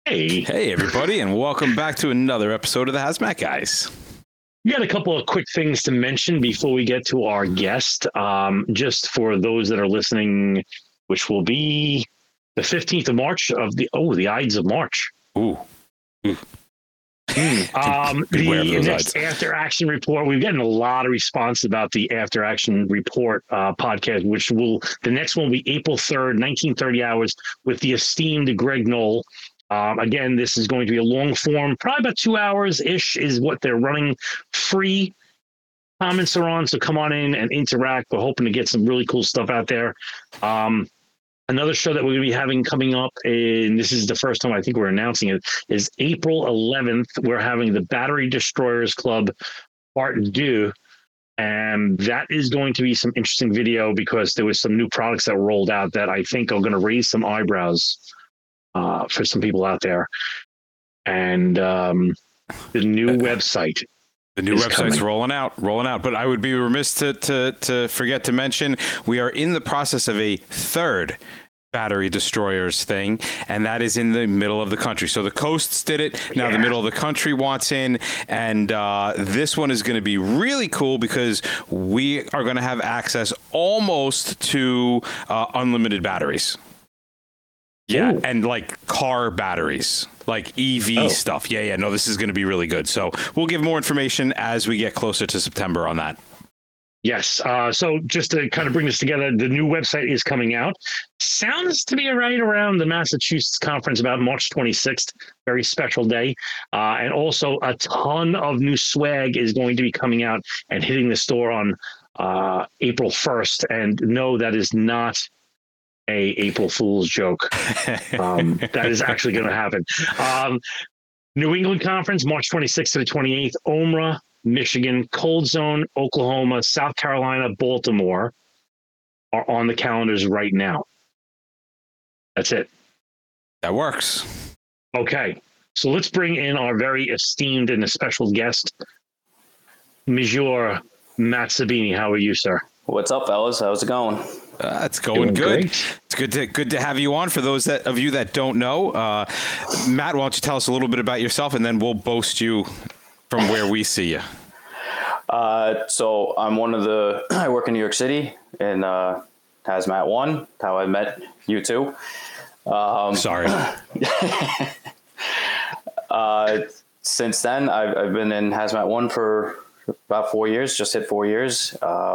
Hey, everybody, and welcome back to another episode of the Hazmat Guys. We got a couple of quick things to mention before we get to our guest. Just for those that are listening, which will be the 15th of March the Ides of March. Ooh. The next after action report, we've gotten a lot of response about the after action report podcast, the next one will be April 3rd, 1930 hours with the esteemed Greg Knoll. Again, this is going to be a long form, probably about 2 hours ish is what they're running. Free comments are on, so come on in and interact. We're hoping to get some really cool stuff out there. Another show that we're going to be having coming up, and this is the first time I think we're announcing it, is April 11th. We're having the Battery Destroyers Club Part 2. And that is going to be some interesting video because there was some new products that rolled out that I think are going to raise some eyebrows for some people out there. And the new website. The new website's rolling out. But I would be remiss to forget to mention we are in the process of a third Battery Destroyers thing, and that is in the middle of the country. So the coasts did it. Now the middle of the country wants in, and this one is going to be really cool because we are going to have access almost to unlimited batteries. Yeah, Ooh. And like car batteries, like EV stuff. Yeah. No, this is going to be really good. So we'll give more information as we get closer to September on that. Yes. So just to kind of bring this together, the new website is coming out. Sounds to be right around the Massachusetts conference, about March 26th. Very special day. And also a ton of new swag is going to be coming out and hitting the store on April 1st. And no, that is not a April Fool's joke. That is actually going to happen. New England Conference, March 26th to the 28th. OMRA, Michigan, Cold Zone, Oklahoma, South Carolina, Baltimore are on the calendars right now. That's it. That works. Okay. So let's bring in our very esteemed and a special guest, Monsieur Matt Sabini. How are you, sir? What's up, fellas? How's it going? It's going good. Great. It's good to have you on. For those of you that don't know, Matt, why don't you tell us a little bit about yourself, and then we'll boast you from where we see you. So I'm I work in New York City in Hazmat 1, how I met you two. Sorry. Since then, I've been in Hazmat 1 for about 4 years, just hit 4 years.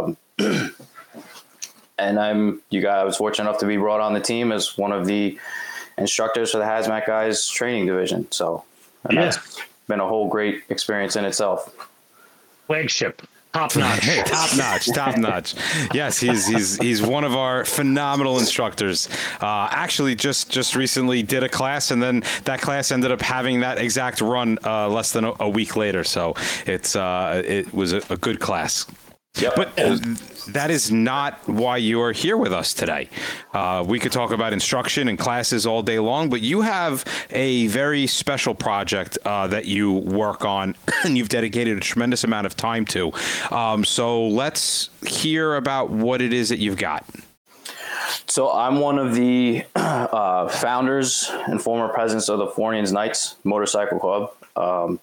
And I was fortunate enough to be brought on the team as one of the instructors for the Hazmat Guys training division. So that's been a whole great experience in itself. Flagship, top notch, top notch. Yes, he's one of our phenomenal instructors. Actually, just recently did a class, and then that class ended up having that exact run less than a week later. So it was a good class. Yep. But that is not why you are here with us today. We could talk about instruction and classes all day long, but you have a very special project that you work on and you've dedicated a tremendous amount of time to. So let's hear about what it is that you've got. So I'm one of the founders and former presidents of the Fornians Knights Motorcycle Club.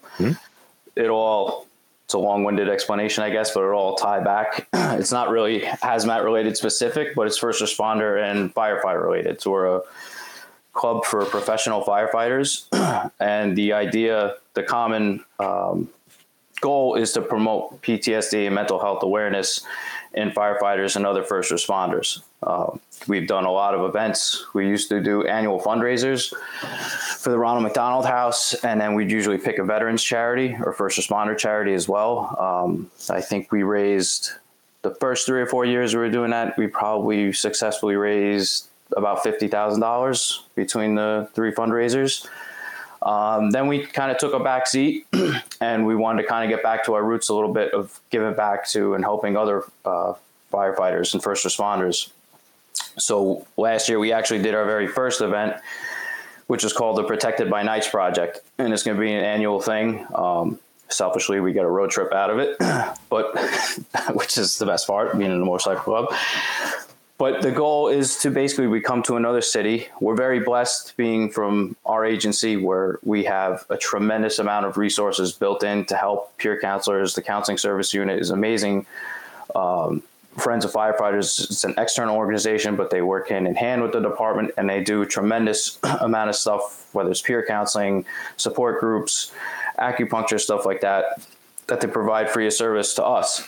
It's a long-winded explanation, I guess, but it all tie back. It's not really hazmat related specific, but it's first responder and firefighter related. So we're a club for professional firefighters. And the common goal is to promote PTSD and mental health awareness in firefighters and other first responders. We've done a lot of events. We used to do annual fundraisers for the Ronald McDonald House, and then we'd usually pick a veterans charity or first responder charity as well. I think we raised, the first 3 or 4 years we were doing that, we probably successfully raised about $50,000 between the 3 fundraisers. Then we kind of took a back seat and we wanted to kind of get back to our roots a little bit of giving back to and helping other firefighters and first responders. So last year we actually did our very first event, which is called the Protected by Nights Project. And it's going to be an annual thing. Selfishly, we get a road trip out of it, but which is the best part, being in a motorcycle club. But the goal is to basically we come to another city. We're very blessed being from our agency where we have a tremendous amount of resources built in to help peer counselors. The counseling service unit is amazing. Friends of Firefighters, it's an external organization, but they work hand in hand with the department, and they do a tremendous amount of stuff, whether it's peer counseling, support groups, acupuncture, stuff like that, that they provide free of service to us.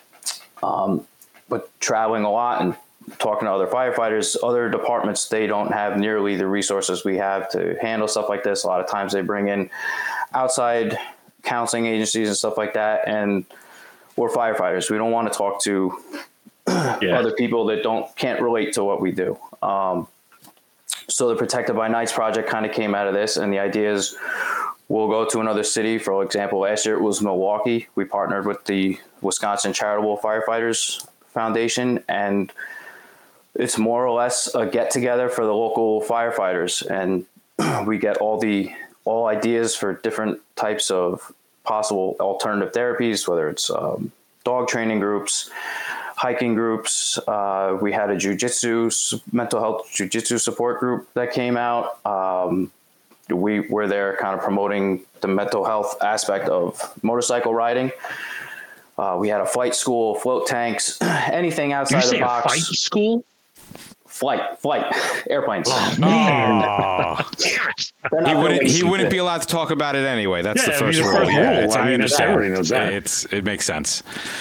But traveling a lot and talking to other firefighters, other departments, they don't have nearly the resources we have to handle stuff like this. A lot of times they bring in outside counseling agencies and stuff like that, and we're firefighters. We don't want to talk to other people that can't relate to what we do. So the Protected by Nights project kind of came out of this, and the idea is we'll go to another city. For example, last year it was Milwaukee. We partnered with the Wisconsin Charitable Firefighters Foundation, and it's more or less a get together for the local firefighters, and we get all ideas for different types of possible alternative therapies, whether it's dog training groups, hiking groups. We had a mental health jujitsu support group that came out. We were there kind of promoting the mental health aspect of motorcycle riding. We had a flight school, float tanks, anything outside the box. Fight school? Flight, airplanes. Oh, man. He wouldn't be allowed to talk about it anyway. That's the first rule. I understand. Everybody knows that. It makes sense.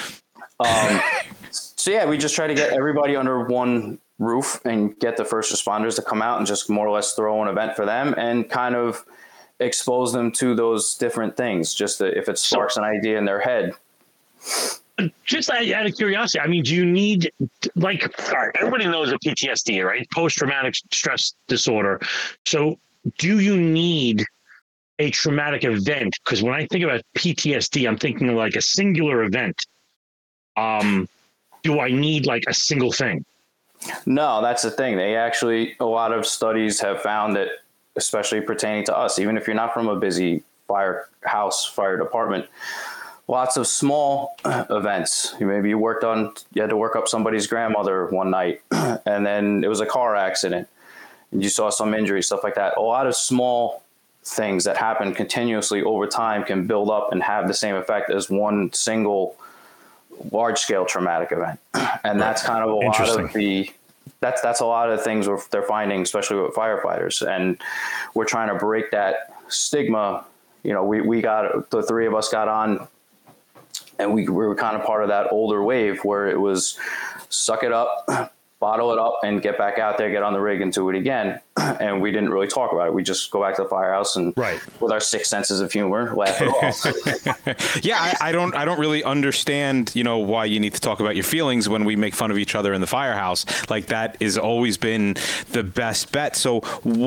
So yeah, we just try to get everybody under one roof and get the first responders to come out and just more or less throw an event for them and kind of expose them to those different things. Just if it sparks an idea in their head. Just out of curiosity, I mean, do you need, like, all right, everybody knows of PTSD, right? Post-traumatic stress disorder. So do you need a traumatic event? Because when I think about PTSD, I'm thinking of like a singular event. Do I need like a single thing? No, that's the thing. A lot of studies have found that, especially pertaining to us, even if you're not from a busy fire department, lots of small events. Maybe you had to work up somebody's grandmother one night, and then it was a car accident, and you saw some injury, stuff like that. A lot of small things that happen continuously over time can build up and have the same effect as one single large-scale traumatic event. And that's kind of a lot of that's a lot of things they're finding, especially with firefighters. And we're trying to break that stigma. You know, we got, the three of us got on, and we were kind of part of that older wave where it was suck it up, bottle it up, and get back out there, get on the rig and do it again. And we didn't really talk about it. We just go back to the firehouse and with our six senses of humor, laugh it off. Yeah, I don't really understand, why you need to talk about your feelings when we make fun of each other in the firehouse. Like, that has always been the best bet. So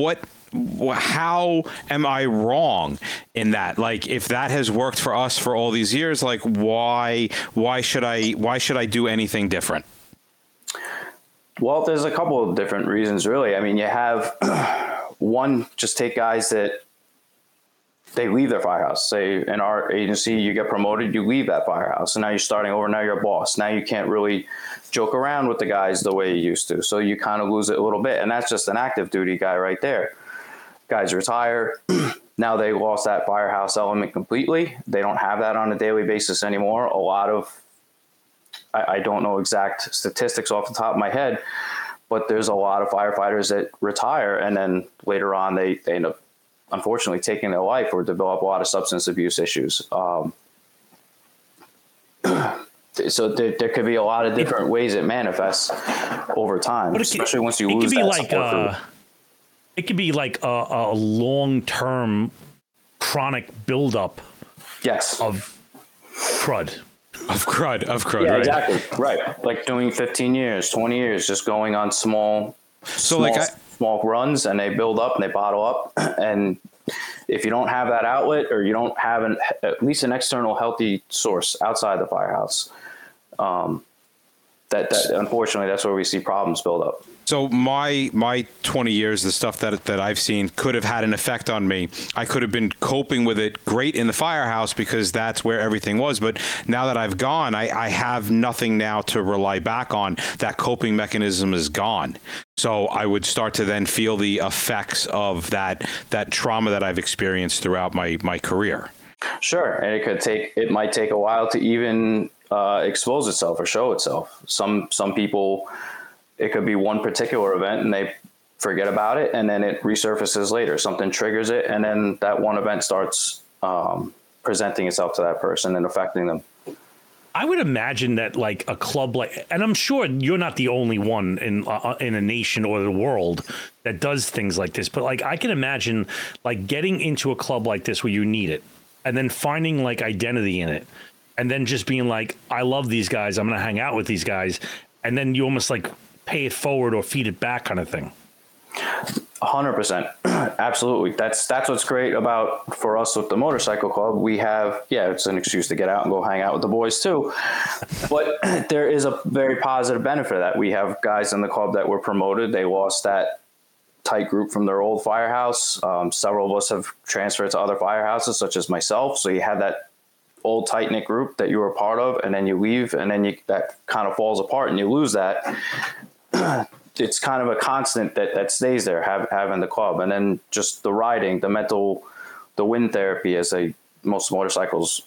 how am I wrong in that? Like, if that has worked for us for all these years, like, why should I do anything different? Well, there's a couple of different reasons, really. I mean, you have one, just take guys that they leave their firehouse. Say in our agency, you get promoted, you leave that firehouse, and now you're starting over. Now you're a boss. Now you can't really joke around with the guys the way you used to. So you kind of lose it a little bit. And that's just an active duty guy right there. Guys retire. Now they lost that firehouse element completely. They don't have that on a daily basis anymore. A lot of, I don't know exact statistics off the top of my head, but there's a lot of firefighters that retire, and then later on they end up, unfortunately, taking their life or develop a lot of substance abuse issues. So there could be a lot of different ways it manifests over time, especially once you lose that support group. It could be like a long-term chronic buildup of crud. Of crud, yeah, right? Exactly, right. Like doing 15 years, 20 years, just going on small runs, and they build up and they bottle up. And if you don't have that outlet, or you don't have at least an external healthy source outside the firehouse, that unfortunately, that's where we see problems build up. So my 20 years, the stuff that I've seen could have had an effect on me. I could have been coping with it great in the firehouse because that's where everything was. But now that I've gone, I have nothing now to rely back on. That coping mechanism is gone. So I would start to then feel the effects of that trauma that I've experienced throughout my career. Sure. And it might take a while to even expose itself or show itself. Some people, it could be one particular event and they forget about it, and then it resurfaces later. Something triggers it, and then that one event starts presenting itself to that person and affecting them. I would imagine that like a club like, and I'm sure you're not the only one in a nation or the world that does things like this, but like I can imagine like getting into a club like this where you need it, and then finding like identity in it, and then just being like, I love these guys, I'm going to hang out with these guys, and then you almost like pay it forward or feed it back kind of thing. 100%. Absolutely. That's what's great about for us with the motorcycle club. We have, it's an excuse to get out and go hang out with the boys too. But there is a very positive benefit of that. We have guys in the club that were promoted. They lost that tight group from their old firehouse. Several of us have transferred to other firehouses, such as myself. So you have that old tight knit group that you were a part of, and then you leave, and then that kind of falls apart and you lose that. It's kind of a constant that stays there, having the club. And then just the riding, the wind therapy, as most motorcyclists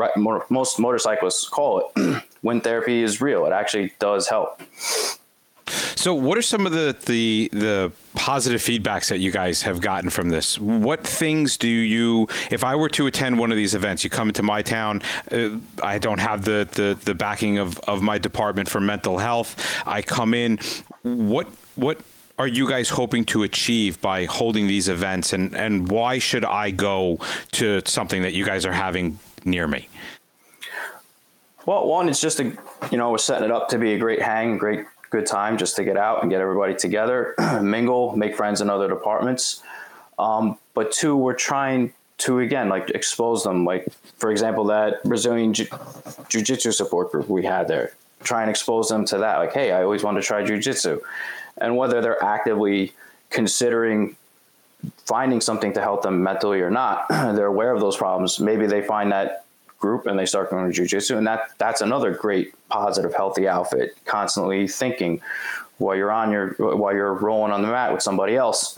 call it. Wind therapy is real. It actually does help. So what are some of the positive feedbacks that you guys have gotten from this? What things do you, if I were to attend one of these events, you come into my town, I don't have the backing of my department for mental health. I come in, what are you guys hoping to achieve by holding these events, and why should I go to something that you guys are having near me? Well, one, it's just we're setting it up to be a great good time just to get out and get everybody together, mingle, make friends in other departments. But two, we're trying to, again, like expose them. Like, for example, that Brazilian jiu-jitsu support group we had there, try and expose them to that. Like, hey, I always wanted to try jiu-jitsu. And whether they're actively considering finding something to help them mentally or not, they're aware of those problems. Maybe they find that group and they start going to jiu-jitsu, and that's another great, positive, healthy outfit. Constantly thinking while you're rolling on the mat with somebody else,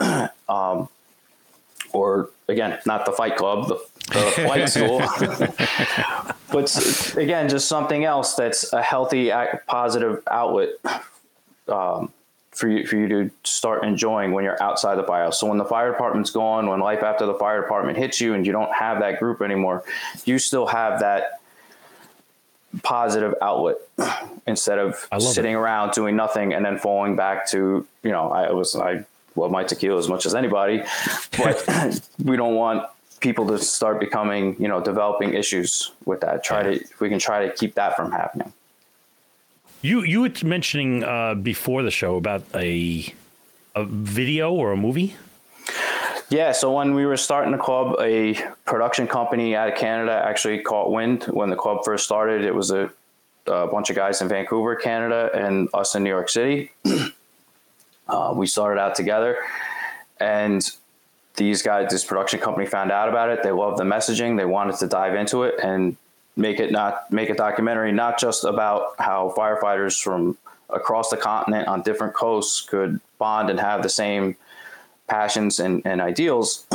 or again, not the fight club, the flight school, but again, just something else that's a healthy, positive outlet for you to start enjoying when you're outside the firehouse. So when the fire department's gone, when life after the fire department hits you and you don't have that group anymore, you still have that positive outlet instead of sitting around doing nothing and then falling back to, I love my tequila as much as anybody, but we don't want people to start becoming, developing issues with that. We can try to keep that from happening. You were mentioning before the show about a video or a movie? Yeah, so when we were starting the club, a production company out of Canada actually caught wind. When the club first started, it was a bunch of guys in Vancouver, Canada, and us in New York City. We started out together, and this production company found out about it. They loved the messaging. They wanted to dive into it and make a documentary, not just about how firefighters from across the continent on different coasts could bond and have the same passions and ideals,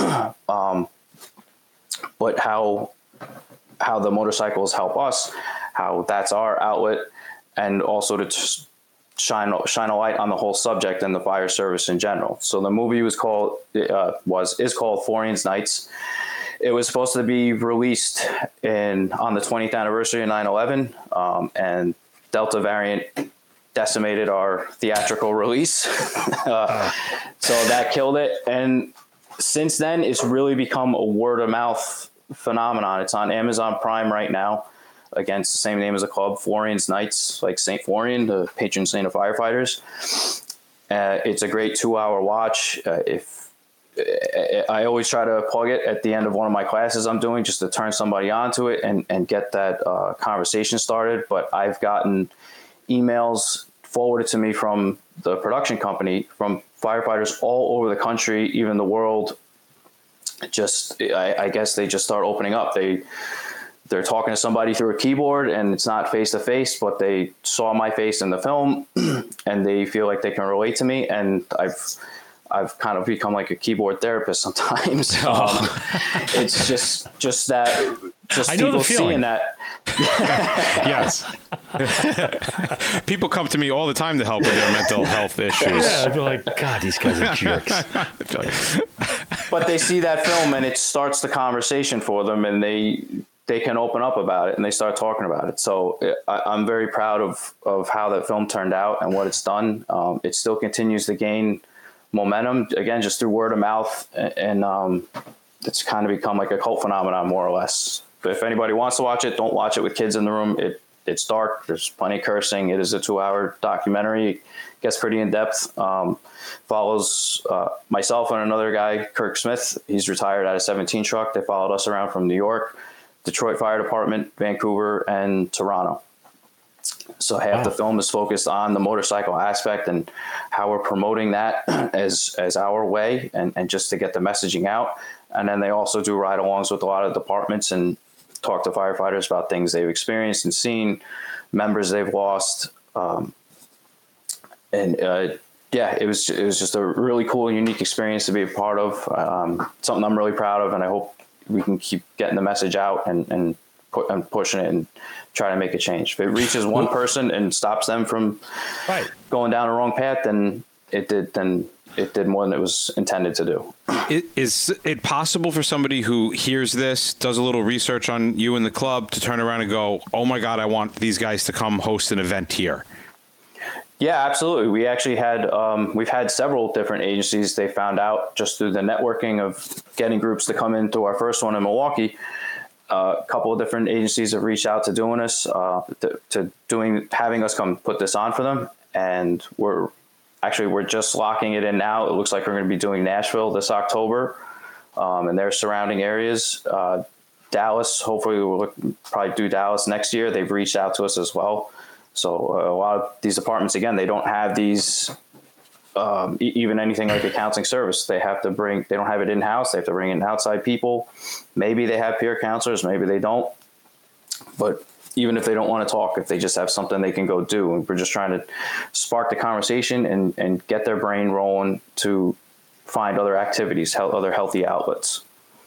but how the motorcycles help us, how that's our outlet, and also to shine a light on the whole subject and the fire service in general. So the movie is called Florian's Nights. It was supposed to be released on the 20th anniversary of 9/11, and Delta variant decimated our theatrical release. So that killed it. And since then, it's really become a word of mouth phenomenon. It's on Amazon Prime right now. Again, it's the same name as the club, Florian's Nights, like St. Florian, the patron saint of firefighters. It's a great 2-hour watch. I always try to plug it at the end of one of my classes I'm doing, just to turn somebody onto it and get that conversation started. But I've gotten emails forwarded to me from the production company, from firefighters all over the country, even the world. Just, I guess they just start opening up. They're talking to somebody through a keyboard, and it's not face to face, but they saw my face in the film and they feel like they can relate to me. And I've kind of become like a keyboard therapist sometimes. It's just that, just people seeing that. Yes. People come to me all the time to help with their mental health issues. Yeah, I'd be like, God, these guys are jerks. But they see that film and it starts the conversation for them, and they can open up about it and they start talking about it. So I'm very proud of how that film turned out and what it's done. It still continues to gain momentum, again, just through word of mouth, and it's kind of become like a cult phenomenon, more or less. But if anybody wants to watch it, don't watch it with kids in the room. It's dark. There's plenty of cursing. It is a 2-hour documentary. It gets pretty in depth. Follows myself and another guy, Kirk Smith. He's retired out of 17 truck. They followed us around from New York, Detroit Fire Department, Vancouver, and Toronto. So half the film is focused on the motorcycle aspect and how we're promoting that as our way and just to get the messaging out. And then they also do ride-alongs with a lot of departments and talk to firefighters about things they've experienced and seen, members they've lost. It was just a really cool and unique experience to be a part of. Something I'm really proud of, and I hope we can keep getting the message out and pushing it and try to make a change. If it reaches one person and stops them from going down the wrong path, then it did more than it was intended to do. Is it possible for somebody who hears this, does a little research on you and the club, to turn around and go, oh my God, I want these guys to come host an event here? Yeah, absolutely. We actually had, we've had several different agencies. They found out just through the networking of getting groups to come into our first one in Milwaukee. A couple of different agencies have reached out to doing this, having us come put this on for them. And we're just locking it in now. It looks like we're going to be doing Nashville this October, and their surrounding areas. Dallas, hopefully we'll probably do Dallas next year. They've reached out to us as well. So a lot of these departments, again, they don't have these, even anything like a counseling service. They don't have it in-house. They have to bring in outside people. Maybe they have peer counselors, maybe they don't. But even if they don't want to talk, if they just have something they can go do, and we're just trying to spark the conversation and get their brain rolling to find other activities, other healthy outlets.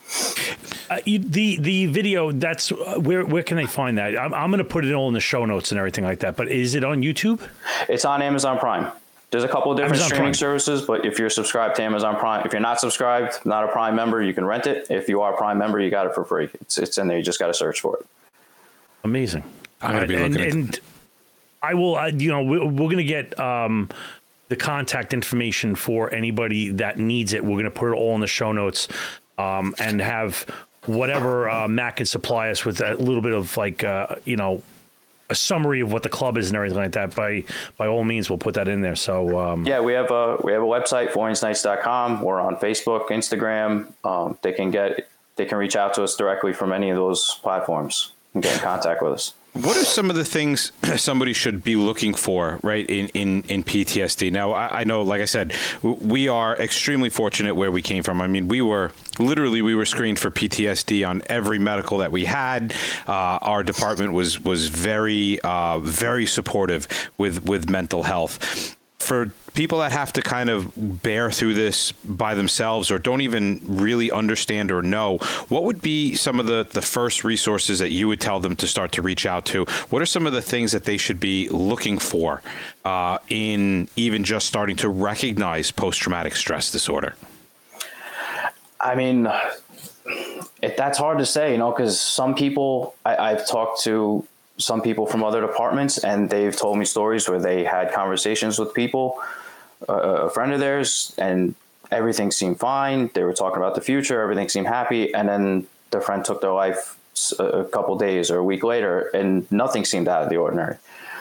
The video, that's where can they find that? I'm going to put it all in the show notes and everything like that, but is it on YouTube? It's on Amazon Prime. There's a couple of different streaming services, but if you're subscribed to Amazon Prime, if you're not subscribed, not a Prime member, you can rent it. If you are a Prime member, you got it for free. It's in there. You just got to search for it. Amazing. I'm going to be looking and I will, we're going to get the contact information for anybody that needs it. We're going to put it all in the show notes, and have whatever Matt can supply us with a little bit of a summary of what the club is and everything like that. By all means, we'll put that in there. So we have a website, FloriansKnights.com. We're on Facebook, Instagram. They can reach out to us directly from any of those platforms and get in contact with us. What are some of the things somebody should be looking for, right, in PTSD? Now, I know, like I said, we are extremely fortunate where we came from. I mean, we were screened for PTSD on every medical that we had. Our department was very, very supportive with mental health. For people that have to kind of bear through this by themselves or don't even really understand or know, what would be some of the first resources that you would tell them to start to reach out to? What are some of the things that they should be looking for in even just starting to recognize post-traumatic stress disorder? I mean, that's hard to say, because some people, I've talked to some people from other departments, and they've told me stories where they had conversations with people, a friend of theirs, and everything seemed fine. They were talking about the future. Everything seemed happy. And then their friend took their life a couple days or a week later, and nothing seemed out of the ordinary.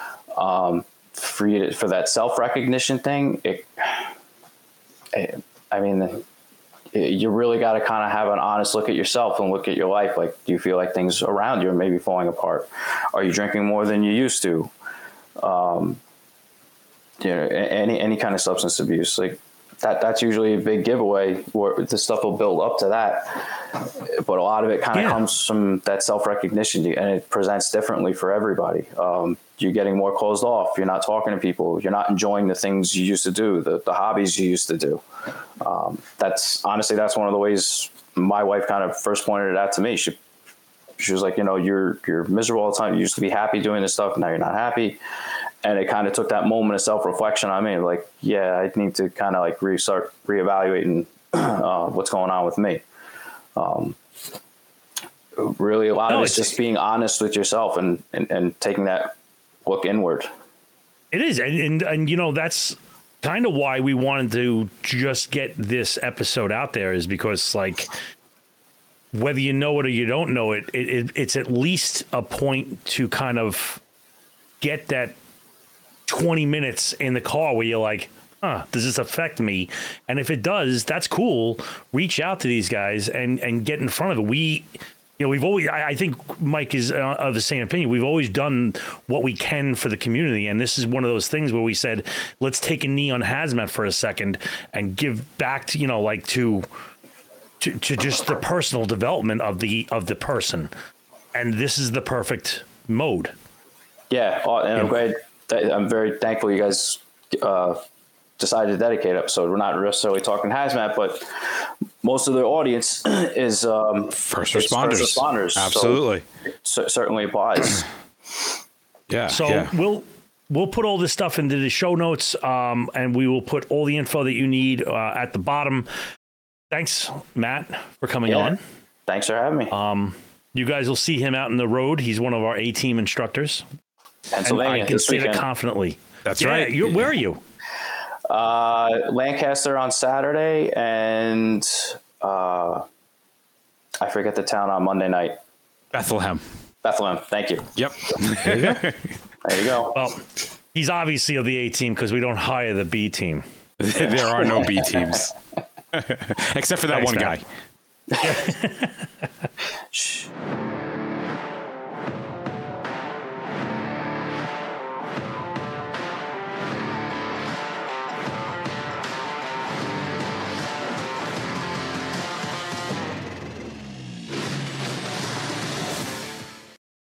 For that self-recognition thing, you really got to kind of have an honest look at yourself and look at your life. Like, do you feel like things around you are maybe falling apart? Are you drinking more than you used to? any kind of substance abuse, like that's usually a big giveaway where the stuff will build up to that. But a lot of it kind of comes from that self-recognition, and it presents differently for everybody. You're getting more closed off. You're not talking to people. You're not enjoying the things you used to do, the hobbies you used to do. That's one of the ways my wife kind of first pointed it out to me. She was like, you're miserable all the time. You used to be happy doing this stuff. Now you're not happy. And it kind of took that moment of self-reflection on me. Like, yeah, I need to kind of like start reevaluating what's going on with me. Really, a lot of it's just being honest with yourself and taking that look inward. It is. And that's kind of why we wanted to just get this episode out there, is because, like, whether you know it or you don't know it, it's at least a point to kind of get that 20 minutes in the car where you're like, does this affect me? And if it does, that's cool. Reach out to these guys and get in front of it. We've always, I think Mike is of the same opinion. We've always done what we can for the community. And this is one of those things where we said, let's take a knee on hazmat for a second and give back to, to just the personal development of the person. And this is the perfect mode. Yeah. And I'm glad. I'm very thankful you guys decided to dedicate an episode. We're not necessarily talking hazmat, but most of the audience is first responders. Absolutely. So certainly applies. Yeah. So we'll put all this stuff into the show notes, and we will put all the info that you need at the bottom. Thanks, Matt, for coming on. Thanks for having me. You guys will see him out in the road. He's one of our A-team instructors. Pennsylvania. And I can say that confidently. That's right. Where are you? Lancaster on Saturday, and I forget the town on Monday night. Bethlehem. Thank you. Yep. There you go. Well, he's obviously of the A-team because we don't hire the B-team. There are no B teams. Except for that one guy.